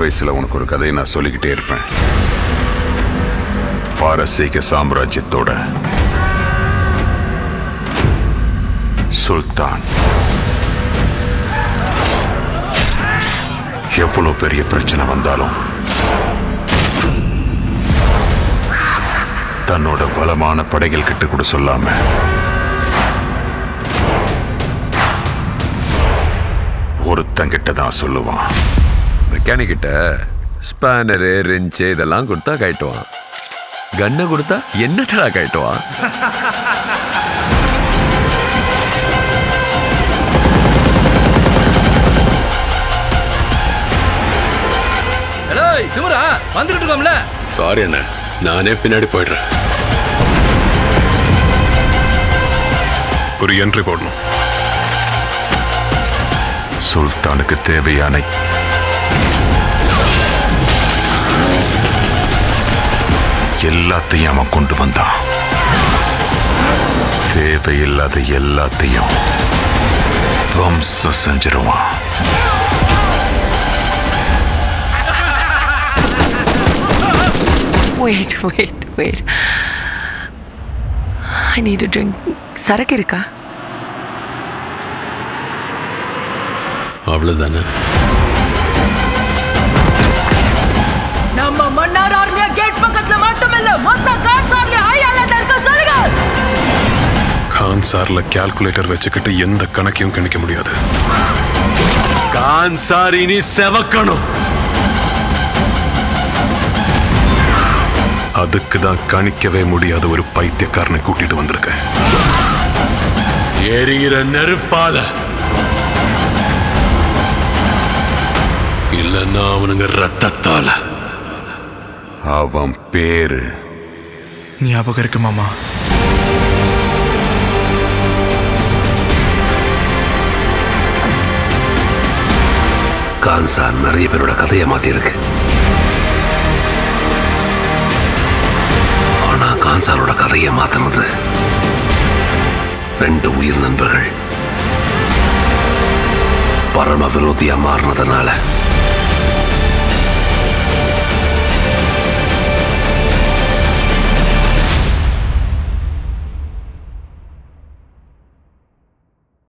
வயசுல உனக்கு ஒரு கதையை நான் சொல்லிக்கிட்டே இருப்பேன். பாரசீக சாம்ராஜ்யத்தோட சுல்தான் எவ்வளவு பெரிய பிரச்சனை வந்தாலும் தன்னோட பலமான படைகள் கிட்ட கூட சொல்லாம ஒருத்தங்கிட்ட தான் சொல்லுவான். மெக்கானிக் கிட்ட ஸ்பேனரு ரெஞ்சு இதெல்லாம் கொடுத்தா கட்டுவான். கன்னை கொடுத்தா என்னத்தடா கட்டுவான்? ஹலோ திமுரா வந்துட்டு இருக்கோம்ல. சாரி அண்ணா, நானே பின்னாடி போயிடுறேன். ஒரு என்ட்ரி போடணும். சுல்தானுக்கு தேவையான எல்லாத்தையும் அவன் கொண்டு வந்தான். தேவையில்லாத எல்லாத்தையும் துவம்சம் செஞ்சிருவான். Wait. I need a drink. சரக்கு இருக்கா? அவ்வளவுதானே? நம்ம மன்னார் ஆர்மியா கேட் பக்கத்துல மட்டுமில்ல, மொத்த கான்சார்ல ஹை அலர்ட் இருக்க சொல்லுங்க. கான்சார்ல கால்குலேட்டர் வச்சுக்கிட்டு எந்த கணக்கையும் கணிக்க முடியாது. கான்சார் இனி செவக்கணும். அதுக்கு தான் கணிக்கவே முடியாத ஒரு பைத்தியக்காரனை கூட்டிட்டு வந்திருக்கேன். எரிகிற நெருப்பால இல்லன்னா அவனுங்க ரத்தத்தால. அவன் பேரு ஞாபகம் இருக்கு மாமா. கான்சார் நிறைய பேரோட கதையை மாத்தி இருக்கு. ஆனா கான்சாரோட கதையை மாத்தினது 2 உயிர் நண்பர்கள் பரம விரோதியா மாறினதுனால.